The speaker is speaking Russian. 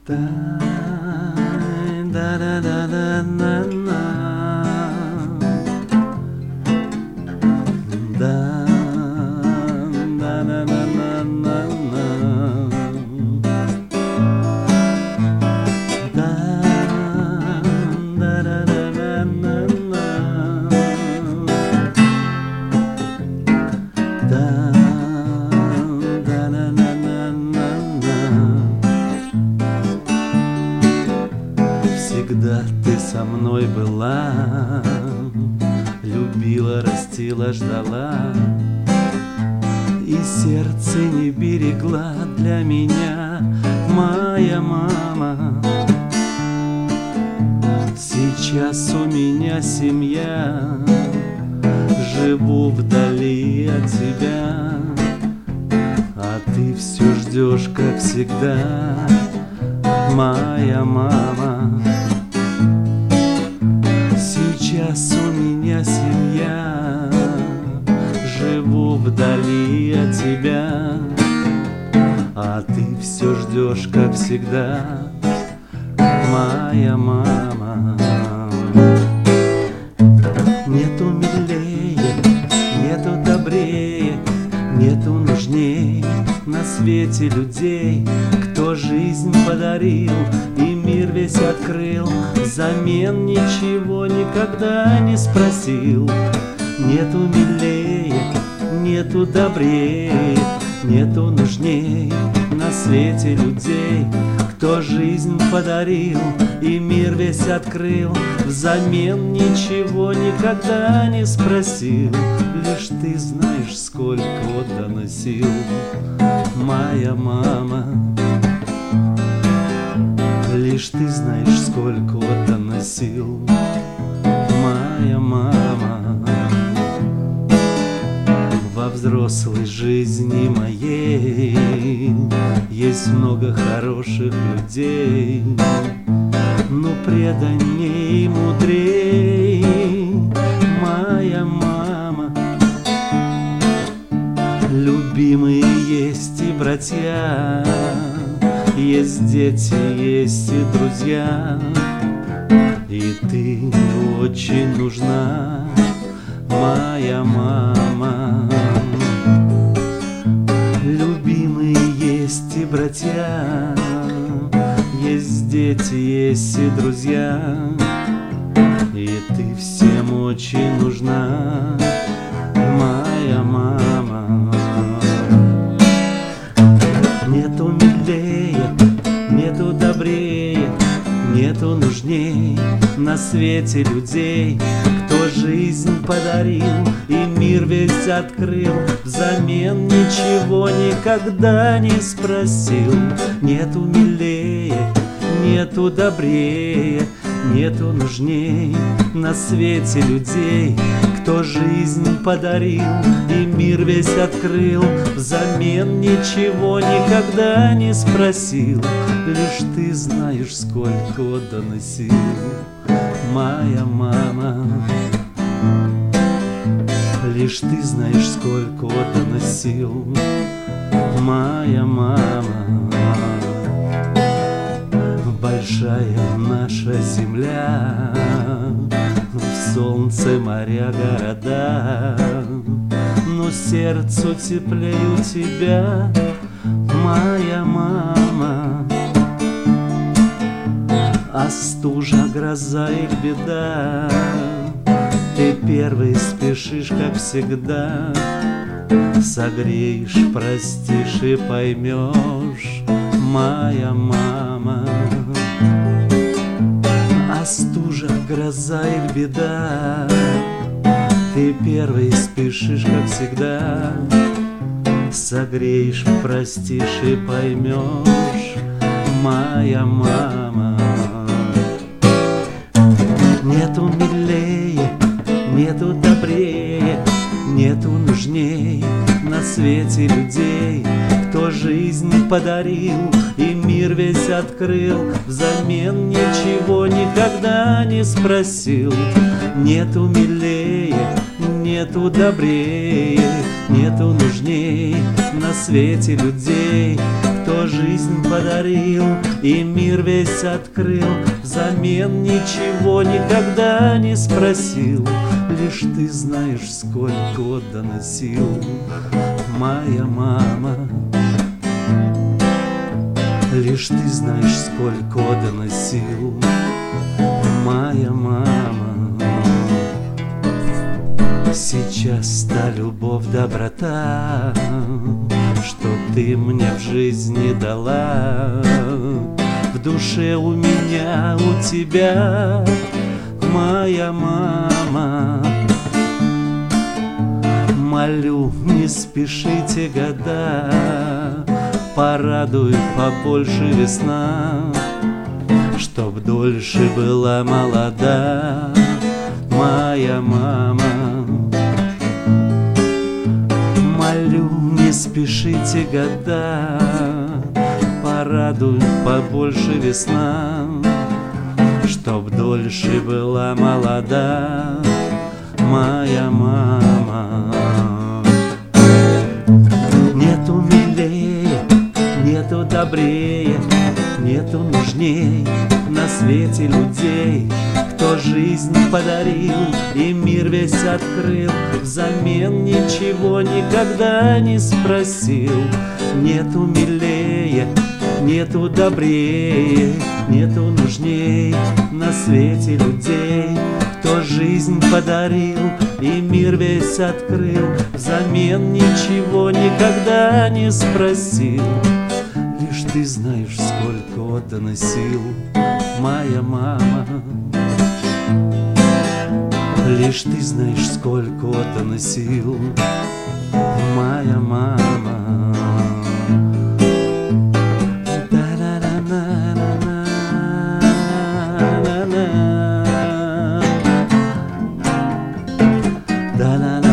Всегда ты со мной была, любила, растила, ждала, и сердце не берегла для меня, моя мама. Сейчас у меня семья, живу вдали от тебя, а ты все ждешь, как всегда, моя мама. Сейчас у меня семья, живу вдали от тебя, а ты все ждешь, как всегда, моя мама. Нету милее, нету добрее, нету нужней на свете людей, кто жизнь подарил и мир весь открыл, взамен ничего никогда не спросил. Нету милее, нету добрее, нету нужней на свете людей, кто жизнь подарил и мир весь открыл, взамен ничего никогда не спросил. Лишь ты знаешь, сколько отдано сил, моя мама. Лишь ты знаешь, сколько отдано сил, моя мама. Во взрослой жизни моей есть много хороших людей, но преданней и мудрей моя мама. Любимые есть и братья, есть дети, есть и друзья, и ты очень нужна, моя мама. Любимые есть и братья, есть дети, есть и друзья, и ты всем очень нужна, моя мама. Нету милее, нету добрее, нету нужней на свете людей, кто жизнь подарил и мир весь открыл, взамен ничего никогда не спросил. Нету милее, нету добрее, нету нужней на свете людей, кто жизнь подарил и мир весь открыл, взамен ничего никогда не спросил. Лишь ты знаешь, сколько отдано сил, моя мама. Лишь ты знаешь, сколько отдано сил, моя мама. Большая наша земля, в солнце моря города, но сердцу теплее у тебя, моя мама. А стужа, гроза и беда, ты первый спешишь, как всегда, согреешь, простишь и поймешь, моя мама. А стужа, гроза и беда, ты первый спешишь, как всегда, согреешь, простишь и поймешь, моя мама. Нету милее, нету добрее, нету нужней на свете людей, кто жизнь подарил и мир весь открыл, взамен ничего никогда не спросил. Нету милее, нету добрее, нету нужней на свете людей, кто жизнь жизнь подарил и мир весь открыл, взамен ничего никогда не спросил. Лишь ты знаешь, сколько отдано сил, моя мама. Лишь ты знаешь, сколько отдано сил, моя мама. Сейчас та любовь, доброта, что ты мне в жизни дала, в душе у меня, у тебя, моя мама. Молю, не спешите года, порадуй побольше весна, чтоб дольше была молода, моя мама. Молю, не спешите года, порадуй побольше весна, чтоб дольше была молода, моя мама. Нету милее, нету добрее, нету нужней на свете людей, кто жизнь подарил и мир весь открыл, взамен ничего никогда не спросил. Нету милее, нету добрее, нету нужней на свете людей, кто жизнь подарил и мир весь открыл, взамен ничего никогда не спросил. Лишь ты знаешь, сколько отдано сил, моя мама. Лишь ты знаешь, сколько отдано сил, моя мама. Da-na-na-na-na-na.